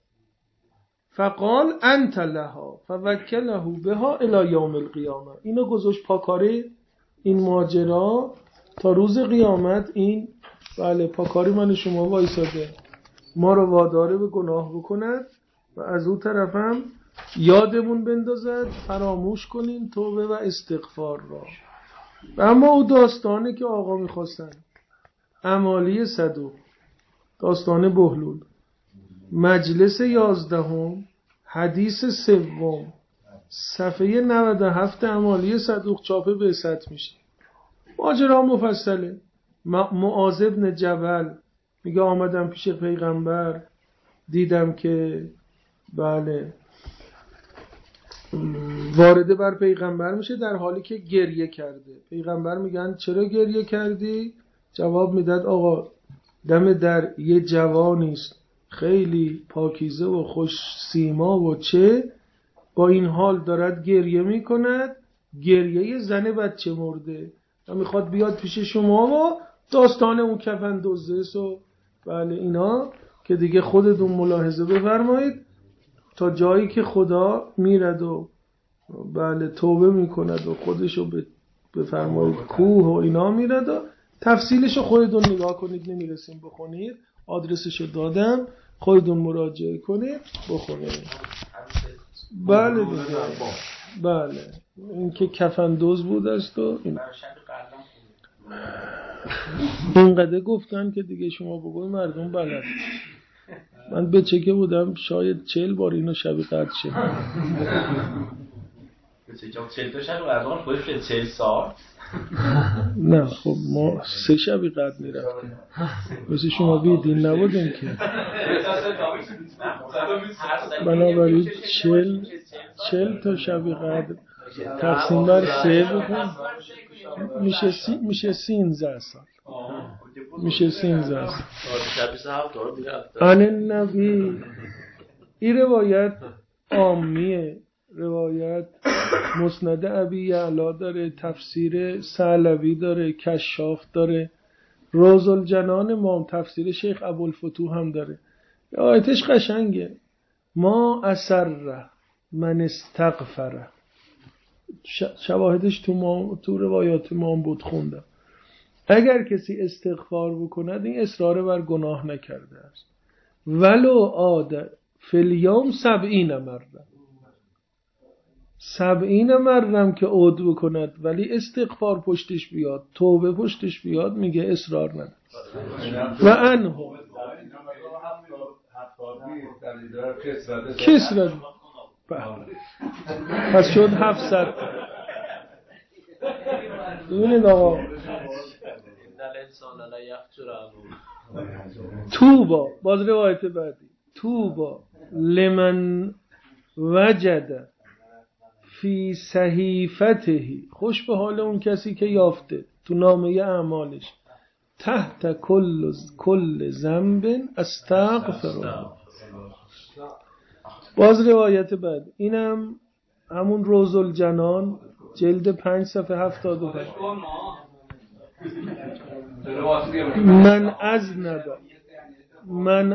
فقال انت لها فوکله بها الی یوم القیامه، اینو گذاشت پاکاره این ماجرا تا روز قیامت. این بله پاکاری من شما وایساده، ما رو واداره به گناه بکند و از اون طرفم یادمون بندازد فراموش کنیم توبه و استغفار را. و اما او داستانی که آقا میخواستن، امالی صدوق، داستان بهلول، مجلس 11 حدیث 3 صفحه 97 امالی صدوق چاپ بعثت میشه. ماجرا مفصله. معاذ بن جبل میگه آمدم پیش پیغمبر دیدم که بله وارده بر پیغمبر میشه در حالی که گریه کرده. پیغمبر میگن چرا گریه کردی؟ جواب میداد آقا دم در یه جوانیست خیلی پاکیزه و خوش سیما و چه با این حال دارد گریه میکند، گریه زن بچه مرده و میخواد بیاد پیش شما و داستان اون کفن دزدس و بله اینا که دیگه خودتون ملاحظه بفرمایید تا جایی که خدا میرد و بله توبه میکند و خودشو بفرمایید کوه و اینا میرد و تفصیلشو خودتون نگاه کنید، نمیرسیم بخونید، آدرسشو دادم خودتون مراجعه کنید بخونید. بله دیگه، بله این که کفن دوز بود است و اینقدر گفتن که دیگه شما بگوی مردم بلد. من به چکه بودم شاید 40 بار اینو شبی قدر شد. به چکه 40 تا شبی قدر خودش 40 ساعت. نه خب ما 3 شبی قدر میرفتیم مثل شما بیدین نبودیم که. بنابراین 40 تا شبی قدر تقسیم بر 3 بکن میشه 13 سال. میشه 13 سال. آن نبی. این روایت عامیه، روایت مسند ابی یعلا داره، تفسیر ثعلبی داره، کشاف داره، روز الجنان امام تفسیر شیخ ابوالفتوح هم داره. آیتش قشنگه. ما اسر من استغفر. شواهدش تو روایات امام بود خوندم. اگر کسی استغفار بکند این اصرار بر گناه نکرده است. ولو عاد فی الیوم 70 مرة. 70 مرة که عود بکند ولی استغفار پشتش بیاد، توبه پشتش بیاد، میگه اصرار نداره. و انه کسرت پس شد 700. ببینید آقا توبا، باز روایت بعدی، توبا لمن وجد فی صحیفته، خوش به حال اون کسی که یافته تو نامه اعمالش تحت کل ذنب استغفر. باز روایت بعد، اینم همون روز الجنان جلد 5 صفحه 75. من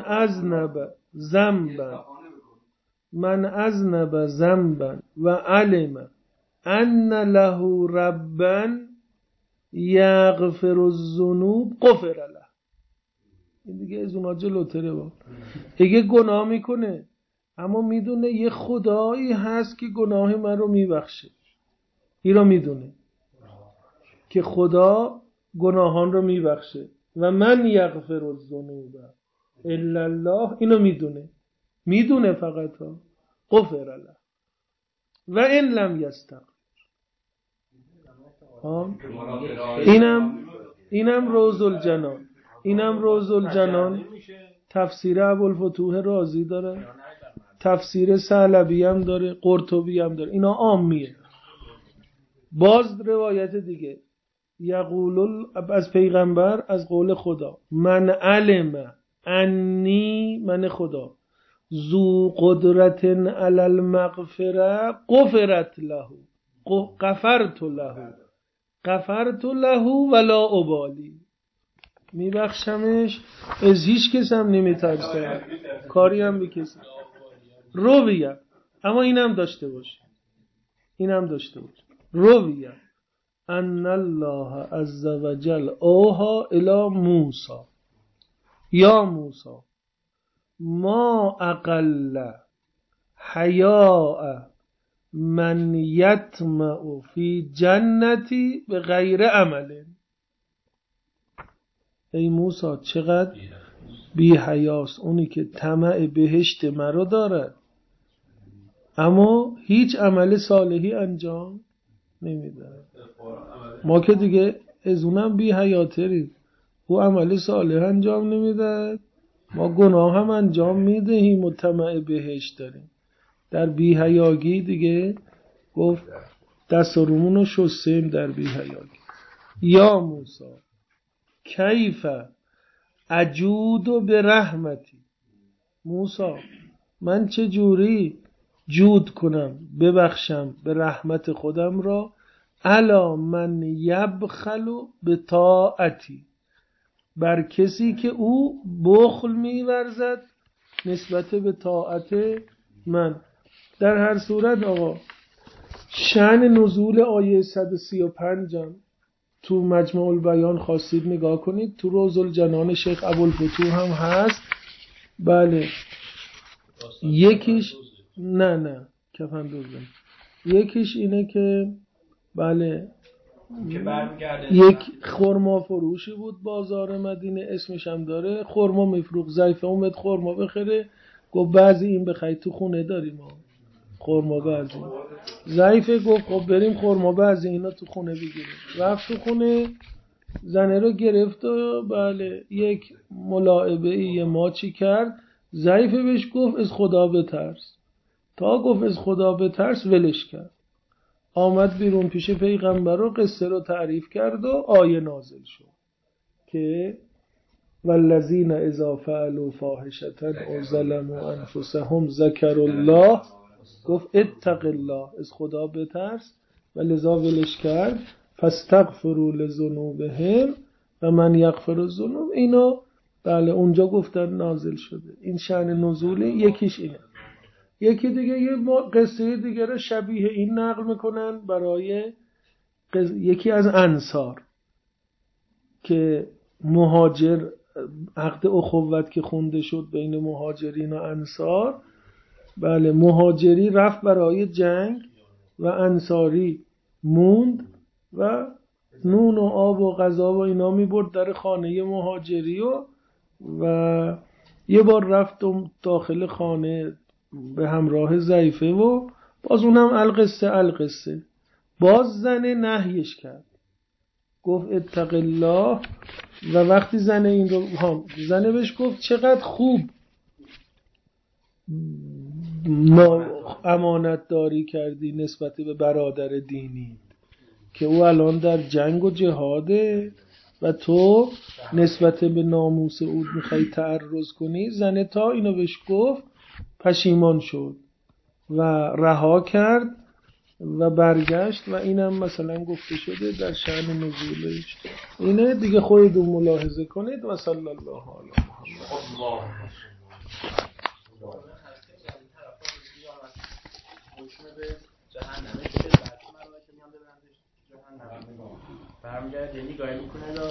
اذنب ذنبا و علم ان له ربا یغفر الذنوب غفر له. این دیگه از اونا جلوتره با. اگه گناه میکنه اما میدونه یه خدایی هست که گناه من رو میبخشه، این رو میدونه که خدا گناهان رو میبخشه و من یغفر الذنوب الا الله، اینو میدونه فقط ها غفر له و ان لم یستغفر. اینم روز الجنان تفسیر ابوالفتوح رازی داره، تفسیر ثعلبی هم داره، قرطبی هم داره. اینا عامیه. باز روایت دیگه یقول از پیغمبر از قول خدا، من علم انی، من خدا، ذو قدرت علی المغفره غفرت له، غفرت له ولا ابالی. میبخشمش از هیچ کس هم نمیترسم، کاری هم بکسی رویه. اما اینم داشته باش رویه ان الله عز وجل اوها الی موسی یا موسی ما اقل حیاء من یطمع فی جنتی به غیر عمل. ای موسی چقدر بی حیاست اونی که طمع بهشت مرا دارد اما هیچ عمل صالحی انجام نمیده. ما که دیگه از اونم بی حیاتریم، او عمل صالح انجام نمیده، ما گناه هم انجام میدهیم و طمع بهشت داریم. در بی حیاگی دیگه گفت دست و رومون رو شستیم در بی حیاگی. یا موسی کیف اجود به رحمتی، موسی من چه جوری جود کنم ببخشم به رحمت خودم را، الا من یبخل به طاعتی، بر کسی که او بخل می‌ورزد نسبت به طاعت من. در هر صورت آقا شأن نزول آیه 135 هم تو مجمع البیان خواستید نگاه کنید، تو روز الجنان شیخ ابوالفتوح هم هست. بله یکیش نه کفن دوزه. یکیش اینه که بله یک خرما فروشی بود بازار مدینه، اسمش هم داره، خرما میفروخت. ضعیفه اومد خرما بخره، گفت بعضی این بخری تو خونه داریم ما خرما بعضی. ضعیفه گفت خب بریم خرما بعضی اینا تو خونه بگیریم. رفت تو خونه، زنه رو گرفت و بله یک ملاعبه یه ماچی کرد. ضعیفه بهش گفت از خدا بترس. تا گفت از خدا بترس ولش کرد. آمد بیرون پیش پیغمبر و قصه رو تعریف کرد و آیه نازل شد که والذین اذا فعلوا فاحشة او ظلموا انفسهم ذکروا الله، گفت اتق الله از خدا بترس و لذا ولش کرد. فاستغفروا لذنوبهم و من یغفر الذنوب. اینا بله اونجا گفتن نازل شده. این شأن نزولی یکیش اینه. یکی دیگه یه قصه دیگه رو شبیه این نقل میکنن برای یکی از انصار که مهاجر، عقد اخوت که خونده شد بین مهاجرین و انصار، بله مهاجری رفت برای جنگ و انصاری موند و نون و آب و غذا و اینا میبرد در خانه مهاجری و یه بار رفتم داخل خانه به همراه ضعیفه و باز اونم القصه باز زنه نهیش کرد، گفت اتق الله. و وقتی زنه این رو زنه بهش گفت چقدر خوب امانت داری کردی نسبت به برادر دینی که او الان در جنگ و جهاده و تو نسبت به ناموس او میخوای تعرض کنی. زنه تا اینو بهش گفت پشیمان شد و رها کرد و برگشت و اینم مثلا گفته شده در شأن نزولش. اینه دیگه خودتون ملاحظه کنید و صلی الله علی محمد. برمیگرد یعنی گاهی میکنه